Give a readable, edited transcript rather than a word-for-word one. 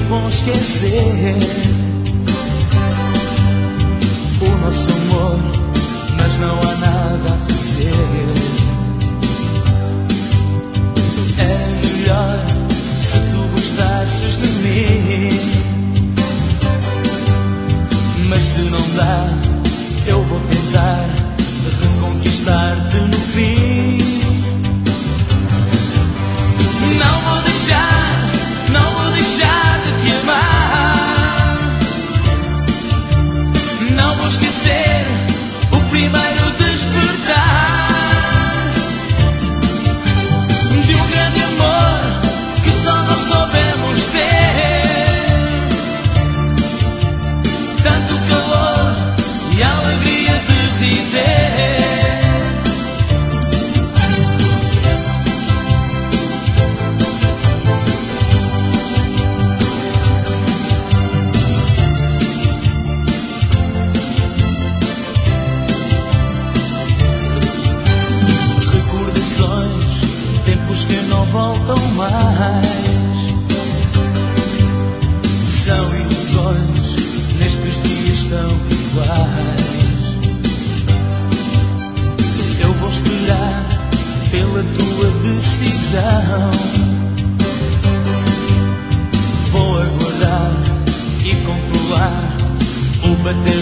bom esquecer o nosso amor, mas não há nada a fazer. É melhor se tu gostasses de mim, mas se não dá, eu vou tentar reconquistar-te no fim. Não vou deixar, não vou deixar de te amar. Não vou esquecer o primeiro despertar de um grande amor que só nós soubemos ter. Tanto calor e alegria de viver. Voltam mais, são ilusões, nestes dias tão iguais. Eu vou esperar pela tua decisão, vou aguardar e controlar o bater